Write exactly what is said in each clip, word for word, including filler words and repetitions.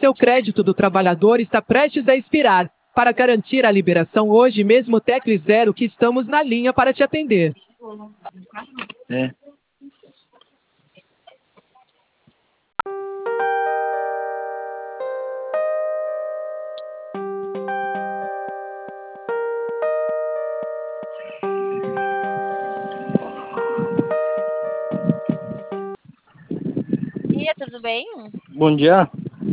Seu crédito do trabalhador está prestes a expirar. Para garantir a liberação hoje mesmo, tecle zero que estamos na linha para te atender. É. Dia, tudo bem? Bom dia.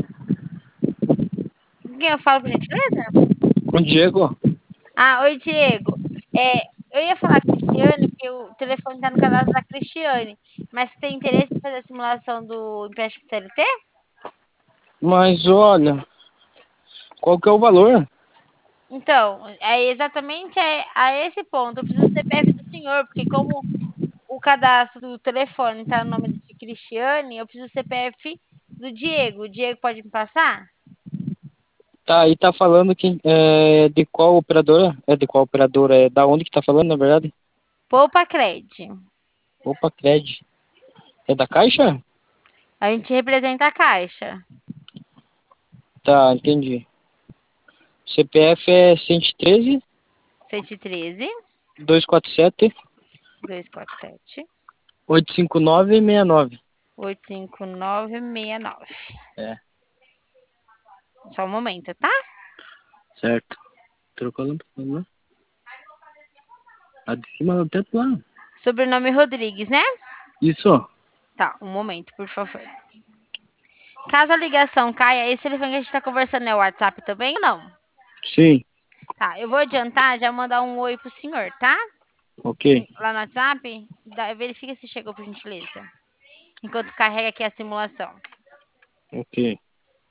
Quem eu falo, por gentileza? Com o Diego. Ah, oi, Diego. É, eu ia falar com a Cristiane, porque o telefone tá no cadastro da Cristiane. Mas você tem interesse em fazer a simulação do empréstimo C L T? Mas olha, qual que é o valor? Então, é exatamente a, a esse ponto. Eu preciso do C P F do senhor, porque como o cadastro do telefone tá no nome de Cristiane, eu preciso do C P F do Diego. O Diego pode me passar? Tá, aí tá falando que é de qual operadora? É de qual operadora? É da onde que tá falando, na verdade? Poupa Cred. Opa, Cred. É da Caixa? A gente representa a Caixa. Tá, entendi. C P F é cento e treze, cento e treze, duzentos e quarenta e sete, duzentos e quarenta e sete, oitocentos e cinquenta e nove e sessenta e nove. oito cinco nove seis nove. É, Só um momento, tá? certo. Trocou a lâmpada lá. A de cima do teto lá. Sobrenome Rodrigues, né? Isso. Tá, um momento, por favor. Caso a ligação caia, esse telefone que a gente tá conversando é o WhatsApp também ou não? Sim. Tá, eu vou adiantar, já mandar um oi pro senhor, tá? Ok. Lá no WhatsApp, dá- verifica se chegou, por gentileza. Enquanto carrega aqui a simulação. Ok.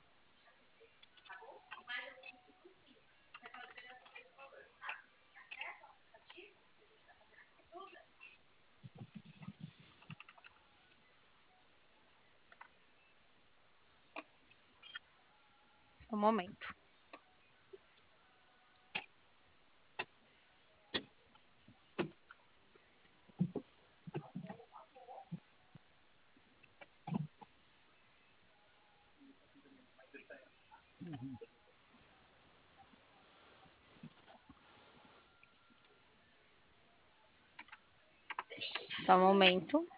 Só um momento. Só um momento.